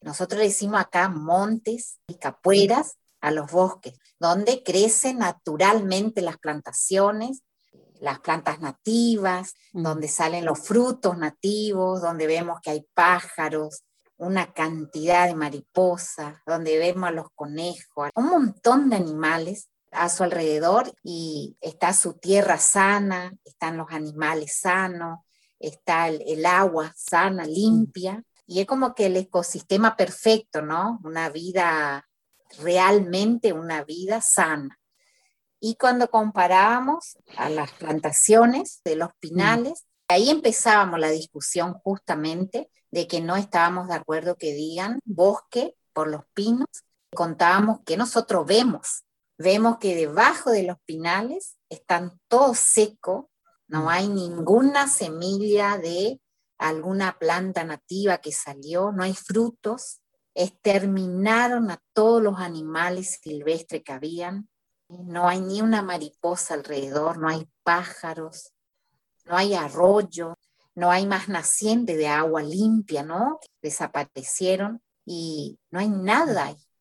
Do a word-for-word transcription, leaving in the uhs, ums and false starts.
Nosotros le decimos acá montes y capueras a los bosques, donde crecen naturalmente las plantaciones, las plantas nativas, mm. donde salen los frutos nativos, donde vemos que hay pájaros, una cantidad de mariposas, donde vemos a los conejos, un montón de animales a su alrededor, y está su tierra sana, están los animales sanos, está el, el agua sana, limpia, y es como que el ecosistema perfecto, ¿no? Una vida, realmente una vida sana. Y cuando comparábamos a las plantaciones de los pinales, ahí empezábamos la discusión justamente de que no estábamos de acuerdo que digan bosque por los pinos. Contábamos que nosotros vemos, vemos que debajo de los pinales están todo seco, no hay ninguna semilla de alguna planta nativa que salió, no hay frutos, exterminaron a todos los animales silvestres que habían. No hay ni una mariposa alrededor, no hay pájaros, no hay arroyo, no hay más naciente de agua limpia, ¿no? Desaparecieron y no hay nada ahí.